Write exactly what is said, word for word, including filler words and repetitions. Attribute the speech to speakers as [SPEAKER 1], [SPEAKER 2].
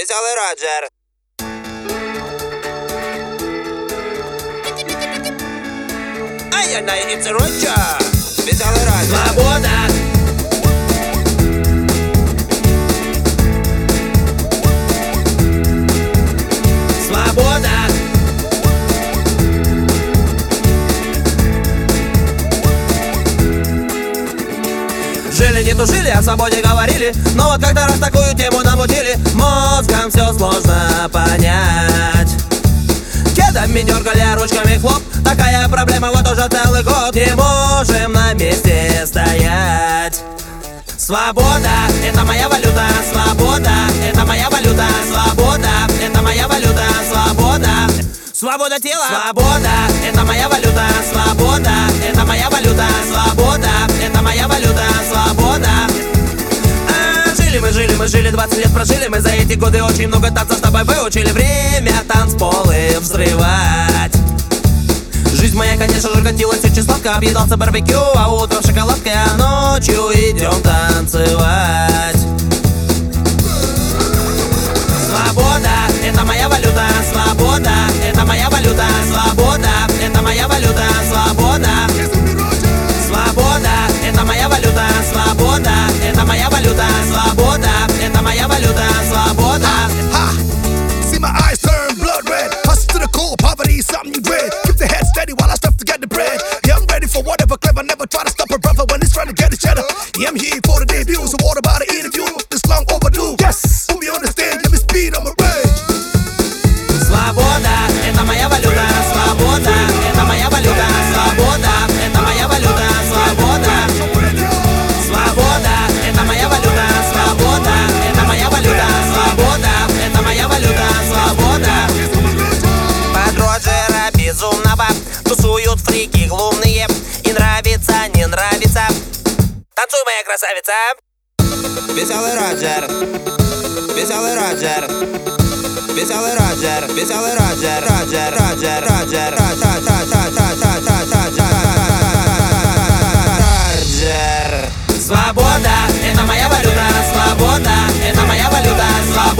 [SPEAKER 1] Веселый Роджер. Ай-яй-яй, it's a Roger. Веселый Роджер.
[SPEAKER 2] Свобода. Свобода. Жили, не тужили, о свободе говорили, но вот как-то раз такую тему намутили, мозгом все сложно понять. Кедами дергали, а ручками хлоп. Такая проблема вот уже целый год. Не можем на месте стоять. Свобода, это моя валюта. Свобода, это моя валюта. Свобода, это моя валюта. Свобода. Свобода тела. Свобода, это моя валюта. Свобода, это моя валюта. Свобода, это моя валюта. Свобода. А, жили мы, жили мы, жили, двадцать лет прожили мы. За эти годы очень много танцев с тобой выучили. Время танцполы взрывать. Жизнь моя, конечно же, катилась очень сладко. Объедался барбекю, а утром шоколадкой, а ночью идем танцевать. Свобода, это моя валюта. Свобода, это моя валюта. Свобода, это моя валюта. Свобода. Свобода, это моя валюта. Свобода, это моя валюта. Свобода, это моя валюта. Свобода.
[SPEAKER 3] See my eyes turn blood red. Hustle to the core, poverty is something you dread. Keep the head steady while I stuff to get the bread. Yeah, I'm ready for whatever, clever. Never try to stop a brother when he's trying to get his cheddar. Yeah, I'm here for the debut, so what about the interview? This long overdue. Yes, hope you understand. Let me speed, I'm a rage.
[SPEAKER 2] Свобода, это моя валюта. Свобода, это моя валюта. Свобода, это моя валюта. Свобода. Свобода, это моя валюта. Свобода, это моя валюта. Свобода, это моя валюта. Свобода.
[SPEAKER 1] Под Роджера безумного тусуют фрики глумные. И нравится, не нравится. Танцуй, моя красавица. Веселый Роджер. Веселый Роджер. Веселый Роджер. Веселый Роджер. Роджер, Роджер, Роджер. Роджер.
[SPEAKER 2] Свобода, это моя валюта. Свобода, это моя валюта. Свобода.